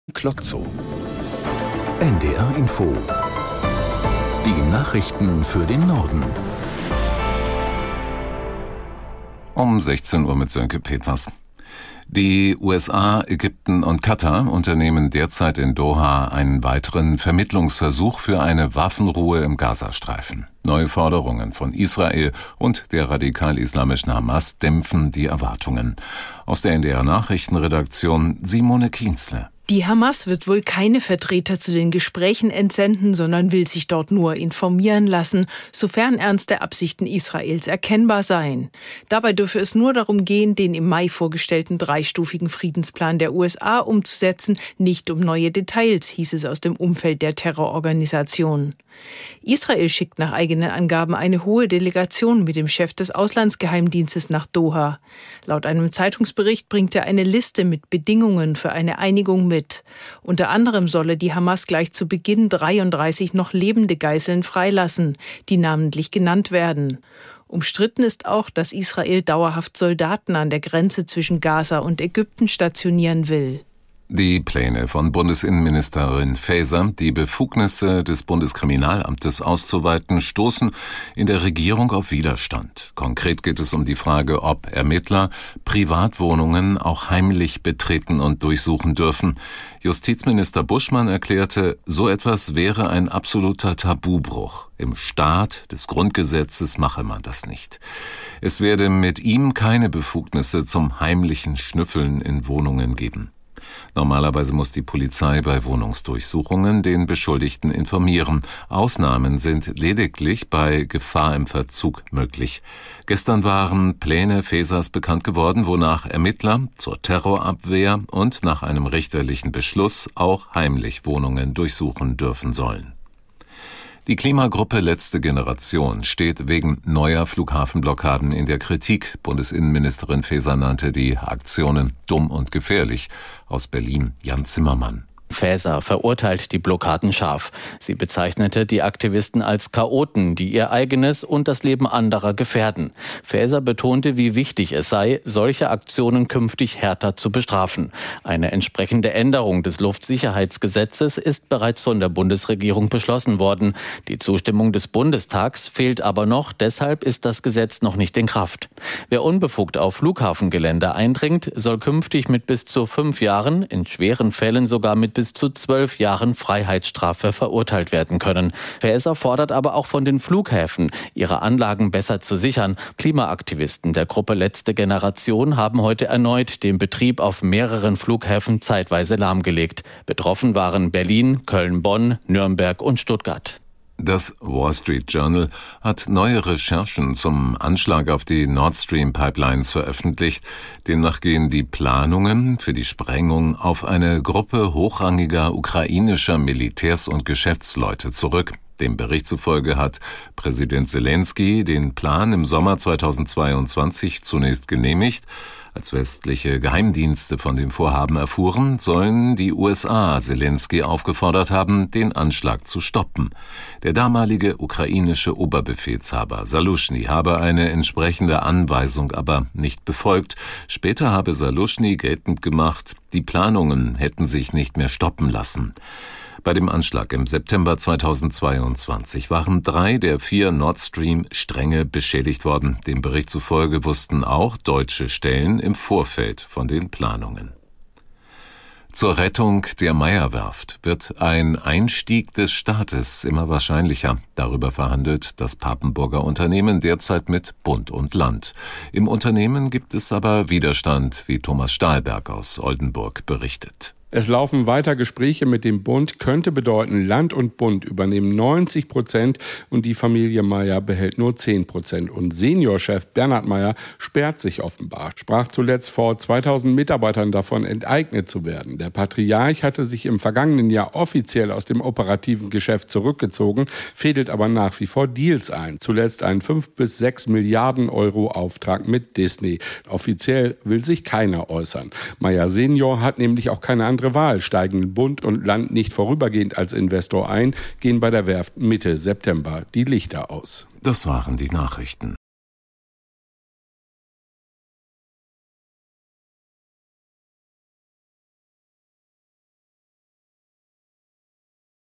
Klotzo. NDR Info. Die Nachrichten für den Norden. Um 16 Uhr mit Sönke Peters. Die USA, Ägypten und Katar unternehmen derzeit in Doha einen weiteren Vermittlungsversuch für eine Waffenruhe im Gazastreifen. Neue Forderungen von Israel und der radikal-islamischen Hamas dämpfen die Erwartungen. Aus der NDR Nachrichtenredaktion Simone Kienzle. Die Hamas wird wohl keine Vertreter zu den Gesprächen entsenden, sondern will sich dort nur informieren lassen, sofern ernste Absichten Israels erkennbar seien. Dabei dürfe es nur darum gehen, den im Mai vorgestellten dreistufigen Friedensplan der USA umzusetzen, nicht um neue Details, hieß es aus dem Umfeld der Terrororganisation. Israel schickt nach eigenen Angaben eine hohe Delegation mit dem Chef des Auslandsgeheimdienstes nach Doha. Laut einem Zeitungsbericht bringt er eine Liste mit Bedingungen für eine Einigung mit. Unter anderem solle die Hamas gleich zu Beginn 33 noch lebende Geiseln freilassen, die namentlich genannt werden. Umstritten ist auch, dass Israel dauerhaft Soldaten an der Grenze zwischen Gaza und Ägypten stationieren will. Die Pläne von Bundesinnenministerin Faeser, die Befugnisse des Bundeskriminalamtes auszuweiten, stoßen in der Regierung auf Widerstand. Konkret geht es um die Frage, ob Ermittler Privatwohnungen auch heimlich betreten und durchsuchen dürfen. Justizminister Buschmann erklärte, so etwas wäre ein absoluter Tabubruch. Im Staat des Grundgesetzes mache man das nicht. Es werde mit ihm keine Befugnisse zum heimlichen Schnüffeln in Wohnungen geben. Normalerweise muss die Polizei bei Wohnungsdurchsuchungen den Beschuldigten informieren. Ausnahmen sind lediglich bei Gefahr im Verzug möglich. Gestern waren Pläne Faesers bekannt geworden, wonach Ermittler zur Terrorabwehr und nach einem richterlichen Beschluss auch heimlich Wohnungen durchsuchen dürfen sollen. Die Klimagruppe Letzte Generation steht wegen neuer Flughafenblockaden in der Kritik. Bundesinnenministerin Faeser nannte die Aktionen dumm und gefährlich. Aus Berlin Jan Zimmermann. Faeser verurteilt die Blockaden scharf. Sie bezeichnete die Aktivisten als Chaoten, die ihr eigenes und das Leben anderer gefährden. Faeser betonte, wie wichtig es sei, solche Aktionen künftig härter zu bestrafen. Eine entsprechende Änderung des Luftsicherheitsgesetzes ist bereits von der Bundesregierung beschlossen worden. Die Zustimmung des Bundestags fehlt aber noch, deshalb ist das Gesetz noch nicht in Kraft. Wer unbefugt auf Flughafengelände eindringt, soll künftig mit bis zu 5 Jahren, in schweren Fällen sogar mit bis zu 12 Jahren Freiheitsstrafe verurteilt werden können. Faeser fordert aber auch von den Flughäfen, ihre Anlagen besser zu sichern. Klimaaktivisten der Gruppe Letzte Generation haben heute erneut den Betrieb auf mehreren Flughäfen zeitweise lahmgelegt. Betroffen waren Berlin, Köln, Bonn, Nürnberg und Stuttgart. Das Wall Street Journal hat neue Recherchen zum Anschlag auf die Nord Stream Pipelines veröffentlicht. Demnach gehen die Planungen für die Sprengung auf eine Gruppe hochrangiger ukrainischer Militärs und Geschäftsleute zurück. Dem Bericht zufolge hat Präsident Selenskyj den Plan im Sommer 2022 zunächst genehmigt. Als westliche Geheimdienste von dem Vorhaben erfuhren, sollen die USA Selenskyj aufgefordert haben, den Anschlag zu stoppen. Der damalige ukrainische Oberbefehlshaber Saluschny habe eine entsprechende Anweisung aber nicht befolgt. Später habe Saluschny geltend gemacht, die Planungen hätten sich nicht mehr stoppen lassen. Bei dem Anschlag im September 2022 waren 3 der 4 Nord Stream-Stränge beschädigt worden. Dem Bericht zufolge wussten auch deutsche Stellen im Vorfeld von den Planungen. Zur Rettung der Meyer-Werft wird ein Einstieg des Staates immer wahrscheinlicher. Darüber verhandelt das Papenburger Unternehmen derzeit mit Bund und Land. Im Unternehmen gibt es aber Widerstand, wie Thomas Stahlberg aus Oldenburg berichtet. Es laufen weiter Gespräche mit dem Bund, könnte bedeuten, Land und Bund übernehmen 90% und die Familie Meyer behält nur 10%. Und Seniorchef Bernhard Meyer sperrt sich offenbar, sprach zuletzt vor 2000 Mitarbeitern davon, enteignet zu werden. Der Patriarch hatte sich im vergangenen Jahr offiziell aus dem operativen Geschäft zurückgezogen, fädelt aber nach wie vor Deals ein. Zuletzt einen 5 bis 6 Milliarden Euro Auftrag mit Disney. Offiziell will sich keiner äußern. Meyer Senior hat nämlich auch keine andere Wahl, steigen Bund und Land nicht vorübergehend als Investor ein, gehen bei der Werft Mitte September die Lichter aus. Das waren die Nachrichten.